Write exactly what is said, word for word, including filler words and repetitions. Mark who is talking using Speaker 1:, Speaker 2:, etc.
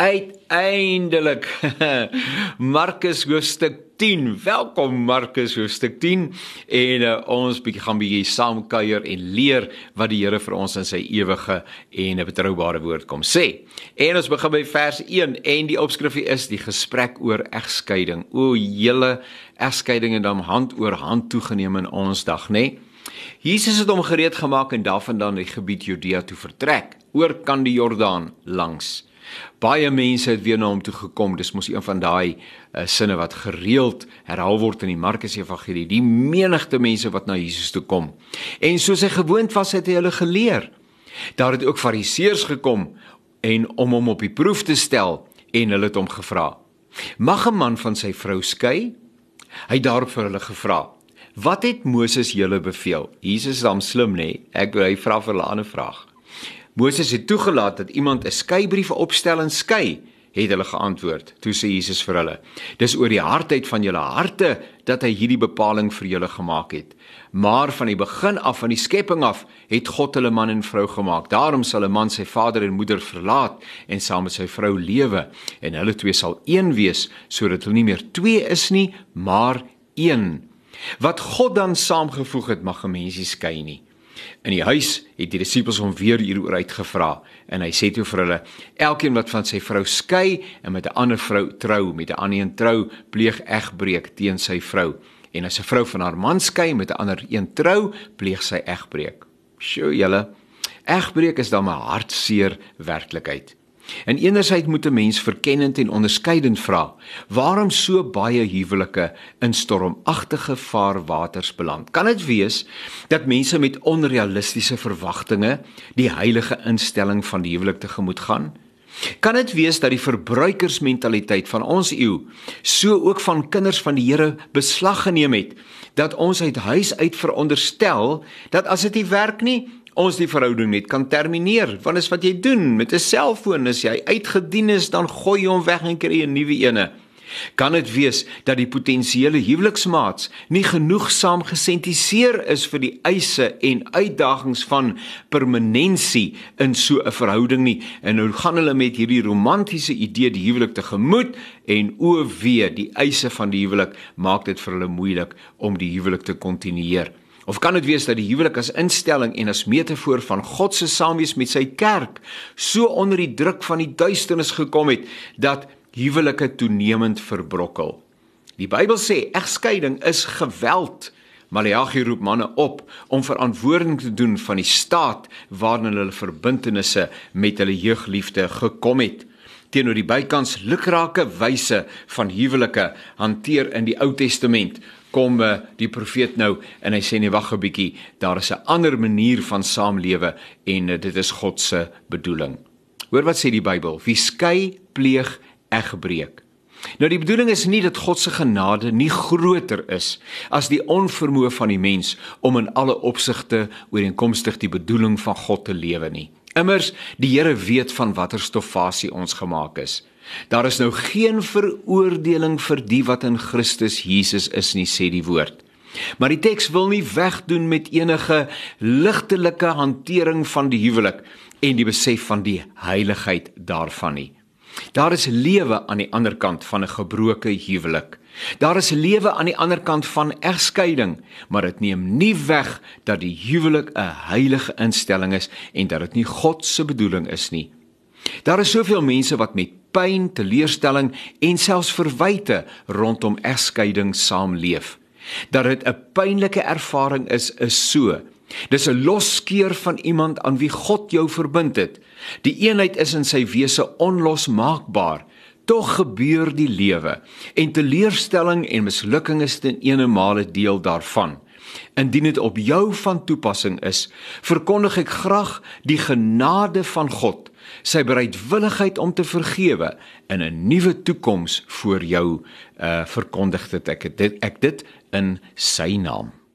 Speaker 1: Uiteindelik, Markus hoofstuk tien, welkom Markus hoofstuk tien, en uh, ons bykie, gaan bykie saam kuier en leer wat die Here vir ons in sy ewige en betroubare woord kom sê. En ons begin by vers een, en die opskrifie is die gesprek oor egskeiding. O, julle egskeiding en dan hand oor hand toegeneem in ons dag, nee? Jesus het hom gereed gemaak en daarvandaan die gebied Judea toe vertrek, oor kan die Jordaan langs. Baie mense het weer na hom toe gekom, dis mos een van daai uh, sinne wat gereeld herhaal word in die Markus Evangelie, die menigte mense wat na Jesus toe kom. En soos hy gewoond was, het hy hulle geleer. Daar het ook fariseërs gekom, en om hom op die proef te stel, en hulle het hom gevra, mag 'n man van sy vrou skei? Hy het daarop vir hulle gevra, wat het Moses julle beveel? Jesus is dan slim, nee, ek hy vra vir hulle 'n ander vraag. Moses het toegelaat dat iemand 'n skeibrief opstel en skei, het hulle geantwoord. Toe sê Jesus vir hulle, dis oor die hardheid van julle harte dat hy hierdie bepaling vir julle gemaak het. Maar van die begin af, van die skepping af, het God hulle man en vrou gemaak. Daarom sal 'n man sy vader en moeder verlaat en saam met sy vrou lewe, en hulle twee sal een wees, sodat hulle nie meer twee is nie, maar een. Wat God dan saamgevoeg het, mag 'n mens nie skei nie. In die huis het die disippels hom weer hieroor uitgevra, en hy sê toe vir hulle, elkeen wat van sy vrou skei en met 'n ander vrou trou, met 'n ander een trou, pleeg egbreek teen sy vrou. En as 'n vrou van haar man skei met 'n ander een trou, pleeg sy egbreek. Sjoe, julle, egbreek is dan 'n hartseer werklikheid. En enerzijds moet 'n mens verkennend en onderskeidend vra, waarom so baie huwelike in stormagtige vaarwaters beland? Kan dit wees dat mense met onrealistiese verwagtinge die heilige instelling van die huwelik tegemoet gaan? Kan dit wees dat die verbruikersmentaliteit van ons eeu so ook van kinders van die Here beslag geneem het, dat ons uit huis uit veronderstel dat as dit nie werk nie, ons die verhouding net kan termineer, want is wat jy doen met 'n selfoon, as jy uitgedien is, dan gooi jy hom weg en kry 'n nuwe ene. Kan dit wees dat die potensiële huweliksmaats nie genoegsaam gesentiseer is vir die eise en uitdagings van permanensie in so 'n verhouding nie, en nou gaan hulle met hierdie romantiese idee die huwelik tegemoet, en o wee, die eise van die huwelik maak dit vir hulle moeilik om die huwelik te kontinueer. Of kan dit wees dat die huwelik as instelling en as metafoor van God se saamwees met sy kerk so onder die druk van die duisternis gekom het, dat huwelike toenemend verbrokkel? Die Bybel sê, egskeiding is geweld. Maleagi roep manne op om verantwoording te doen van die staat waarin hulle verbintenisse met hulle jeugliefde gekom het. Teenoor die bykans lukrake wyse van huwelike hanteer in die Ou Testament, kom uh, die profeet nou en hy sê nee, wag 'n bietjie, daar is 'n ander manier van saamlewe en uh, dit is God se bedoeling. Hoor wat sê die Bybel, wie skei pleeg egbreek. Nou die bedoeling is nie dat God se genade nie groter is as die onvermoë van die mens om in alle opsigte ooreenkomstig die bedoeling van God te lewe nie. Immers, die Here weet van watter stoffasie ons gemaak is. Daar is nou geen veroordeling vir die wat in Christus Jesus is nie, sê die woord. Maar die teks wil nie wegdoen met enige ligtelike hantering van die huwelik en die besef van die heiligheid daarvan nie. Daar is lewe aan die ander kant van 'n gebroke huwelik. Daar is lewe aan die ander kant van egskeiding, maar dit neem nie weg dat die huwelik 'n heilige instelling is en dat dit nie God se bedoeling is nie. Daar is soveel mense wat met pyn, teleurstelling en selfs verwyte rondom egskeiding saamleef. Dat dit 'n pynlike ervaring is, is so. Dis 'n loskeur van iemand aan wie God jou verbind het. Die eenheid is in sy wese onlosmaakbaar. Tog gebeur die lewe, en teleurstelling en mislukking is ten eenemale deel daarvan. Indien dit op jou van toepassing is, verkondig ek graag die genade van God, sy bereidwilligheid om te vergewe en 'n nuwe toekoms voor jou uh, verkondig dit ek dit, ek dit in sy naam.